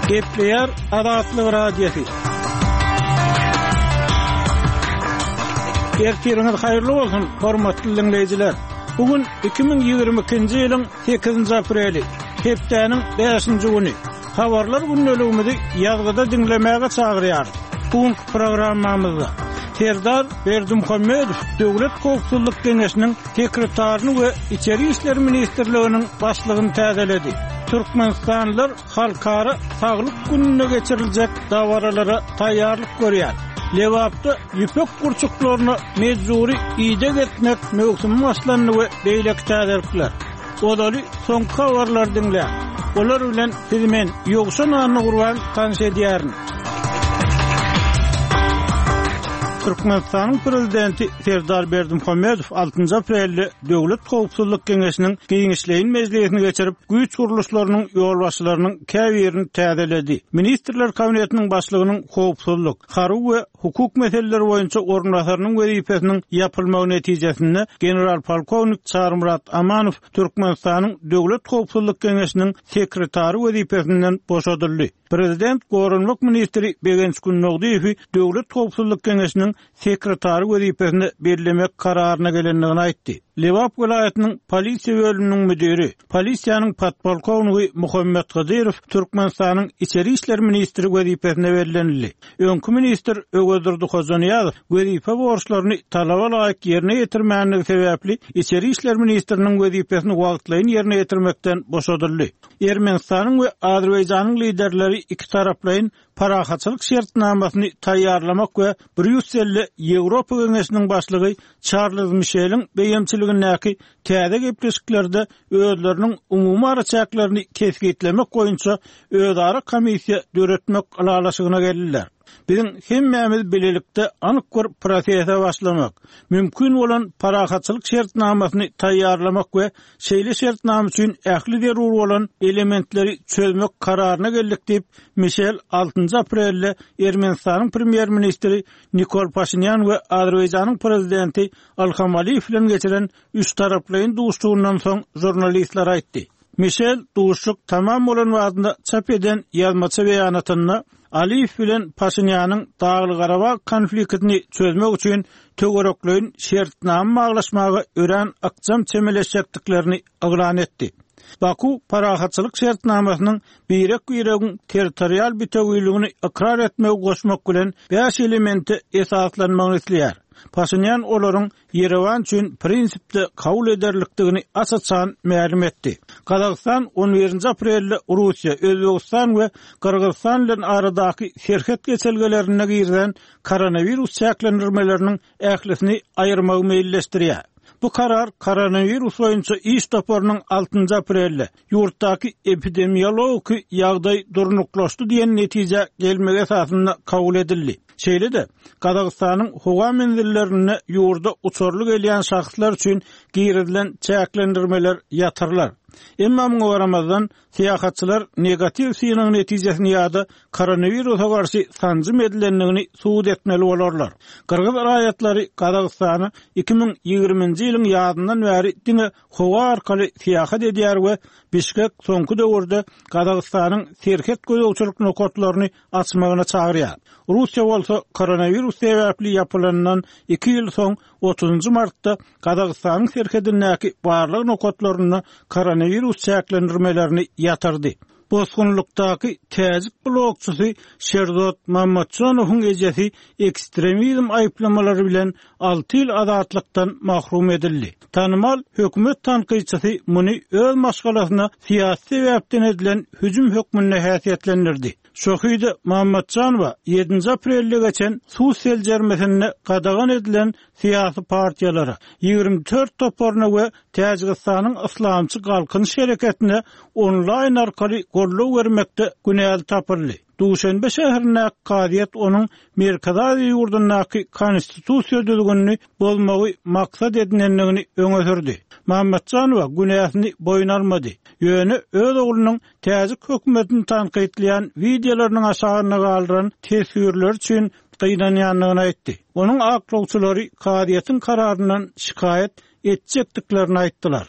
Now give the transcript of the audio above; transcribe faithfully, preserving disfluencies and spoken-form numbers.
Gepleyer Adatlı Radyosu. Ertiriniz hayırlı olsun, hormatly dinleyijiler. Bugün iki bin ýygrimi ikinji ýylyň sekizinji apreli, hepdeniň beşinji güni. Habarlar günnäligimizi ýazgyda dinlemäge çagyrýar. Bugünkü programmamyzda Serdar Berdimuhammedow Döwlet Howpsuzlyk Geňeşiniň sekretaryny we İçeri işler ministrliginiň başlygyny täzeledi. Türkmenistanlylar halkara saglyk gününe geçiriljek dawaralara taýýarlyk görýär. Lewapda ýüpek gurçuklaryny mejburi ýyda getmek mögsümi başlanyny we beýlek täzelipler. Odaly soňky habarlar dinleýär. Olar bilen bizmen ýogşan anyny gurban tanış edýärin. Türkmenistanyň prezidenti Serdar Berdimuhammedow altynjy aprelde Döwlet Howpsuzlyk Geňeşiniň Giňişleýin mejlisini geçirip güýç guruluşlarynyň ýolbaşçylarynyň käbirini täzeledi. Ministrler kabinetiniň başlygynyň howpsuzlyk, haru we hukuk meseleleri boýunça ornatarynyň wezipesiniň ýapylmagy netijesinde general polkownik Çarmurat Amanow Türkmenistanyň Döwlet Howpsuzlyk Geňeşiniň sekretary wezipesinden boşadyldy. Prezident Gorunluk ministri Begenç Günnogdiýew Döwlet Howpsuzlyk Geňeşiniň sekretary wezipesini bellemek kararyna gelendigini aýtdy. Lewap welaýatynyň polisiýa bölüminiň müdiri, polisiýanyň podpolkowniki Muhammed Gazirow Türkmenistanyň İçeri işler ministri wezipesine berilenli. Öňkü ministr Ögödür Hozanyazow wezipe borçlaryny talaba laýyk ýerine ýetirmänligi sebäpli İçeri işler ministriniň wezipesini wagtlaýyn ýerine ýetirmekden boşadyldy. Ermenistanyň we Azerbaýjanyň liderleri iki taraplaýyn parahatçylyk şertnamasyny taýýarlamak we Brüsselli Ýewropa Geňeşiniň başlygy Charles Michel'in beýemçiligindäki täze gepleşiklerde özleriniň umumy araçaklaryny kesgitlemek boýunça özara komissiýa döretmek alalaşygyna geldiler. Bizim hemmämiz bilelikde anyk bir prosese başlamak, mümkin bolan parahatçylyk şertnamasyny taýýarlamak we şeýle şertnama üçin ähli derur bolan elementleri çözmek kararyna geldik diýip Michel altynjy aprelde Ermenistanyň premier ministri Nikol Pashinyan we Azerbaýjanyň prezidenti Ilham Aliýew bilen geçiren üç taraplaýyn duşduğundan soň jurnalistler aýtdy. Michel duşluk tamam bolan wagtynda çap eden ýazmaça beýanatyny Aliýew bilen Pashinyanyň Dagly Garabag konfliktini çözmek üçin töwerekleýin şertnama maglaşmagy ören akjam çemeleşjekdiklerini aglan etdi. Baku parahatçylyk şertnamasynyň birek-biregiň territorial bütünligini ikrar etmegi goşmak bilen beş elementi esaslanmagy isleýär. Pashinyan olaryň Yerevan üçin prinsipde kabul ederlikdigini açyçan ma'lum etdi. Kazakystan on birinji aprelde Russiýa, Özbegistan we Kyrgyzstan bilen aradaky serhet geçelgelerine girden koronavirus çäklendirmeleriniň ählisini aýyrmagy meýilleşdirýär. Bu karar koronavirus boýunça iş toparynyň altynjy aprelde ýurtdaky epidemiologik ýagdaý durnuklaşdy diýen netije gelmegi esasynda kabul edildi. Şeýle de Kazakstanyň howa menzillerine ýurda uçurlyk elýän şahslar üçin girilen çäklendirmeler ýatyrlar. Emma muňa garamazdan syýahatçylar negativ synyň netijesini ýa-da koronawirusa garşy sanjym edilendigini suwd etmeli bolarlar. Kyrgyz raýatlary Kazakstany iki bin ýygrimiňji ýylyň ýazyndan bäri diňe howa arkaly syýahat edýär we Bişkek soňky döwürde Kazakstanyň serhet gözegçilik nokatlaryny açmagyna çagyrýar. Russiýa bolsa koronavirus sebäpli ýapylanan iki ýyl soň otuzunjy martda Kazakstanyň serhedindäki barlyk nokatlaryny koronavirus çäklendirmelerini ýatyrdy. Bosgunlukdaky täzik blogçysy Sherzod Mammatsanowyň ejesi ekstremizm aýplamalary bilen alty ýyl azatlykdan mahrum edildi. Tanymal hökümet tanqyçysy muny öz maşgalasyna siýasy sebäpden edilen hüjüm hökmüne häsiýetlendirdi. Şohydy Mammatsanowa ýedinji aprelde geçen Suwsel jermesine gadagan edilen siýasy partiýalara ýygrimi dört toparna we Täjikistanyň islamçy galkynyş hereketine onlaýn arkaly gorlaw bermekde günäl tapyldy. Duşanbe şäherine qadiýet onuň Merkezi Aziýa ýurdundaky konstitusiýa düzgünini bolmagy maksat edinenligini öňe sürdi. Mammatsanowa günäsini boyun almady. Ýöne öz oglunyň täzik hökümetini tanqytlaýan videolarynyň aşagyna galdyran tesirler üçin gynanýanlygyny aýtdy. Onuň aklawçylary qadiýetiň kararyndan şikayet etjekdiklerini aýtdylar.